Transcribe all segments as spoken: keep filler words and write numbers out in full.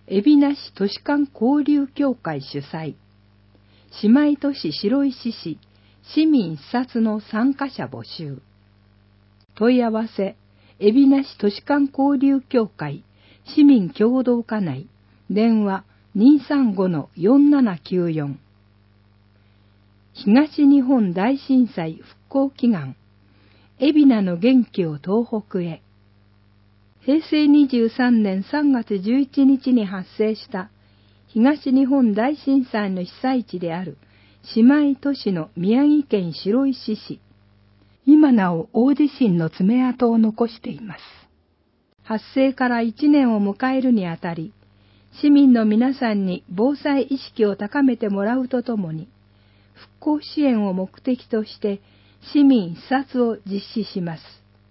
海老名市都市間交流協会主催、姉妹都市白石市市民視察の参加者募集。問い合わせ、海老名市都市間交流協会市民共同課内、電話 にーさんごのよんななきゅうよん。東日本大震災復興祈願、海老名の元気を東北へ。へいせいにじゅうさんねんさんがつじゅういちにちに発生した東日本大震災の被災地である姉妹都市の宮城県白石市。今なお大地震の爪痕を残しています。発生からいちねんを迎えるにあたり、市民の皆さんに防災意識を高めてもらうとともに、復興支援を目的として市民視察を実施します。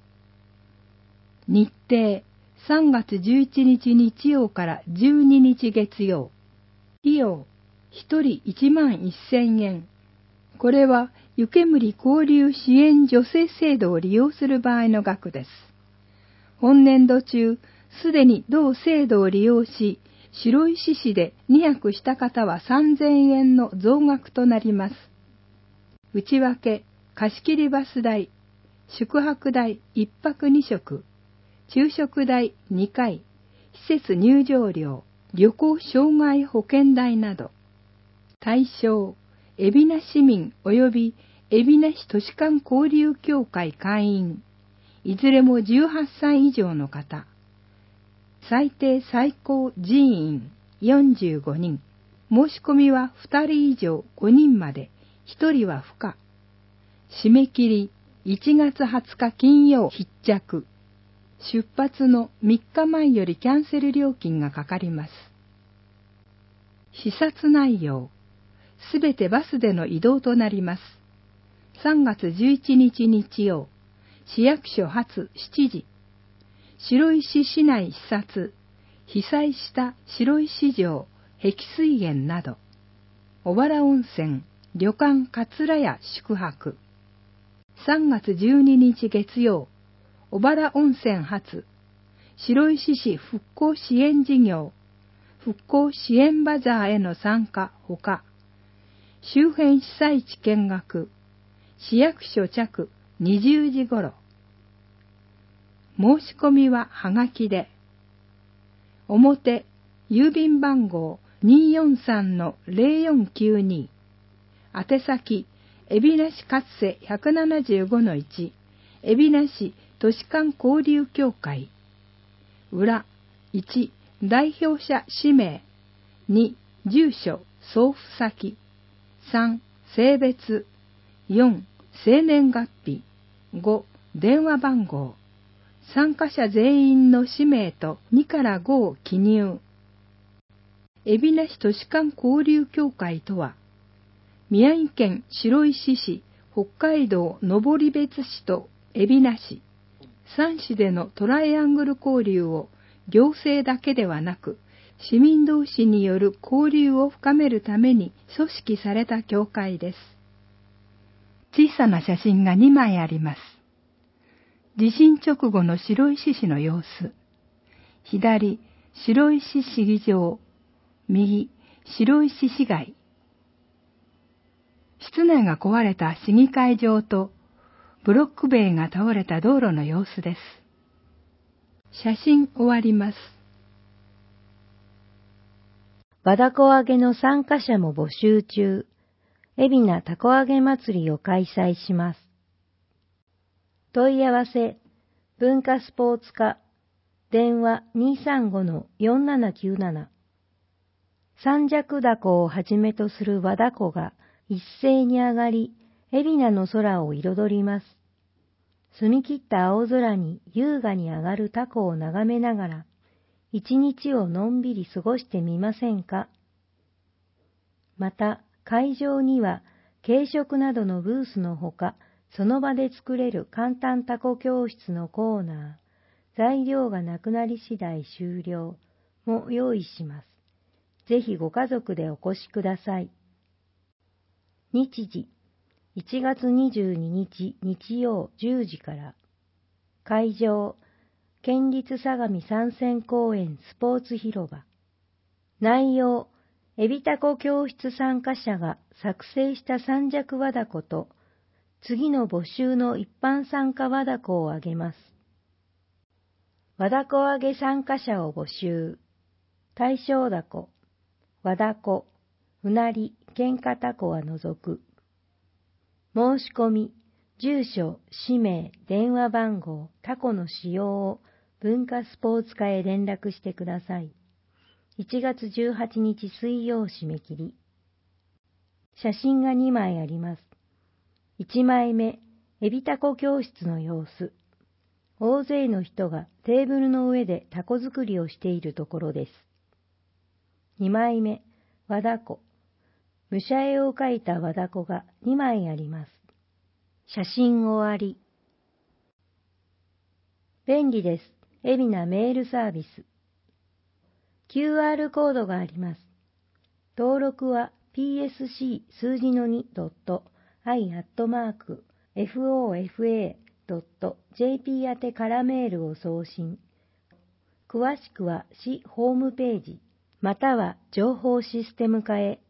日程、さんがつじゅういちにち日曜からじゅうににち月曜。費用、ひとりいちまんせんえん。これは湯煙交流支援助成制度を利用する場合の額です。本年度中、すでに同制度を利用し、白石市でに泊した方はさんぜんえんの増額となります。内訳、貸切バス代、宿泊代いっぱくにしょく、昼食代にかい、施設入場料、旅行障害保険代など。対象、海老名市民及び海老名市都市間交流協会会員、いずれもじゅうはっさい以上の方。最低最高人員よんじゅうごにん。申し込みはふたり以上ごにんまで、ひとりは不可。締め切りいちがつはつか金曜必着。出発のみっかまえよりキャンセル料金がかかります。視察内容、すべてバスでの移動となります。さんがつじゅういちにち日曜、市役所発しちじ。白石市内視察、被災した白石城、碧水園など。小原温泉、旅館桂屋宿泊。さんがつじゅうににち月曜、小原温泉発、白石市復興支援事業、復興支援バザーへの参加ほか、周辺被災地見学、市役所着にじゅうじ頃。申し込みははがきで、表、郵便番号 にーよんさんのぜろよんきゅうに、宛先、海老名市勝瀬 ひゃくななじゅうごのいち、海老名市都市間交流協会。裏、いち、代表者氏名、に、住所、送付先、さん、性別、よん、生年月日、ご、電話番号、参加者全員の氏名とにからごを記入。海老名市都市間交流協会とは、宮城県白石市、北海道登別市と海老名市、さん市でのトライアングル交流を行政だけではなく、市民同士による交流を深めるために組織された協会です。小さな写真がにまいあります。地震直後の白石市の様子。左、白石市議場。右、白石市街。室内が壊れた市議会場と、ブロック塀が倒れた道路の様子です。写真終わります。 和凧揚げの参加者も募集中。海老名たこ揚げ祭りを開催します。問い合わせ、文化スポーツ課、電話 にーさんごのよんななきゅうなな。三尺凧をはじめとする和凧が一斉に上がり、海老名の空を彩ります。澄み切った青空に優雅に上がる凧を眺めながら、一日をのんびり過ごしてみませんか。また、会場には軽食などのブースのほか、その場で作れる簡単タコ教室のコーナー、材料がなくなり次第終了も用意します。ぜひご家族でお越しください。日時、いちがつにじゅうににち日曜じゅうじから。会場、県立相模山線公園スポーツ広場。 内容、エビタコ教室参加者が作成した三尺和凧と、次の募集の一般参加和凧をあげます。和凧あげ参加者を募集。対象凧、和凧、うなり、喧嘩凧は除く。申し込み、住所、氏名、電話番号、凧の使用を文化スポーツ課へ連絡してください。いちがつじゅうはちにち水曜締め切り。写真がにまいあります。いちまいめ、エビタコ教室の様子。大勢の人がテーブルの上でタコ作りをしているところです。にまいめ、和凧。武者絵を描いた和凧がにまいあります。写真終わり。便利です。海老名メールサービス。キューアール コードがあります。登録は ピーエスシー 数字の に. アイ アットマーク エフオーエフエー ドット ジェーピー 宛てからメールを送信。詳しくは市ホームページまたは情報システム課へ。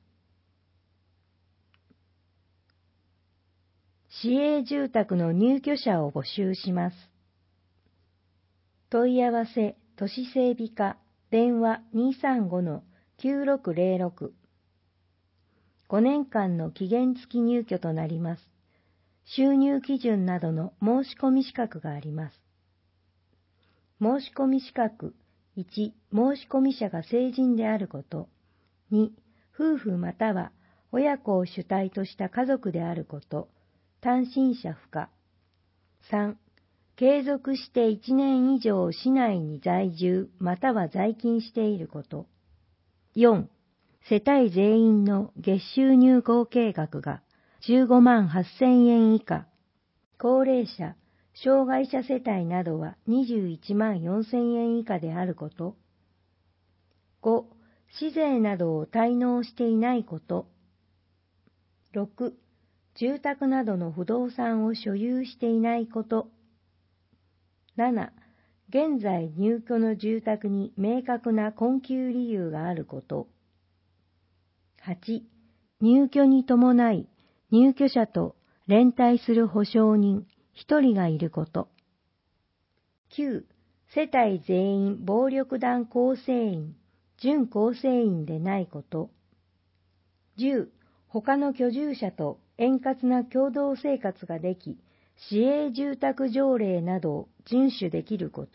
市営住宅の入居者を募集します。問い合わせ都市整備課電話 にーさんごのきゅうろくゼロろく。ごねんかんの期限付き入居となります。収入基準などの申し込み資格があります。申し込み資格いち、申し込み者が成人であること。に、夫婦または親子を主体とした家族であること。単身者不可。さん、継続していちねん以上市内に在住または在勤していること。よん、世帯全員の月収入合計額がじゅうごまんはっせんえん以下。高齢者、障害者世帯などはにじゅういちまんよんせんえん以下であること。ご、市税などを滞納していないこと。ろく、住宅などの不動産を所有していないこと。なな、現在入居の住宅に明確な困窮理由があること。はち、入居に伴い入居者と連帯する保証人ひとりがいること。きゅう、世帯全員暴力団構成員、準構成員でないこと。じゅう、他の居住者と円滑な共同生活ができ、市営住宅条例などを遵守できること。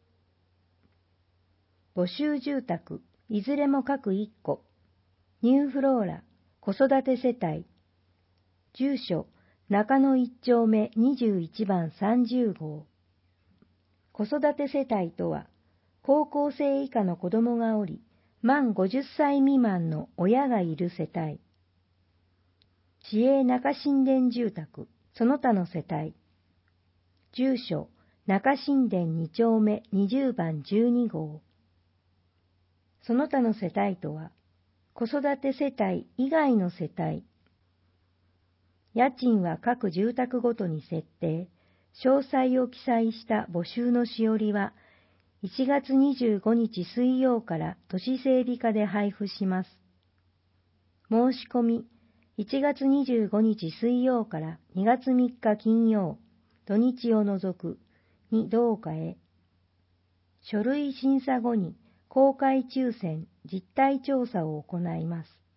募集住宅、いずれも各いっこ。ニューフローラ、子育て世帯。住所、中野いち丁目にじゅういちばんさんじゅうごう。子育て世帯とは、高校生以下の子供がおり、満ごじゅっさい未満の親がいる世帯。市営中新田住宅、その他の世帯。住所、中新田に丁目にじゅうばんじゅうにごう。その他の世帯とは、子育て世帯以外の世帯。家賃は各住宅ごとに設定。詳細を記載した募集のしおりはいちがつにじゅうごにち水曜から都市整備課で配布します。申し込みいちがつにじゅうごにち水曜からにがつみっか金曜、土日を除くに同課へ。書類審査後に公開抽選、実態調査を行います。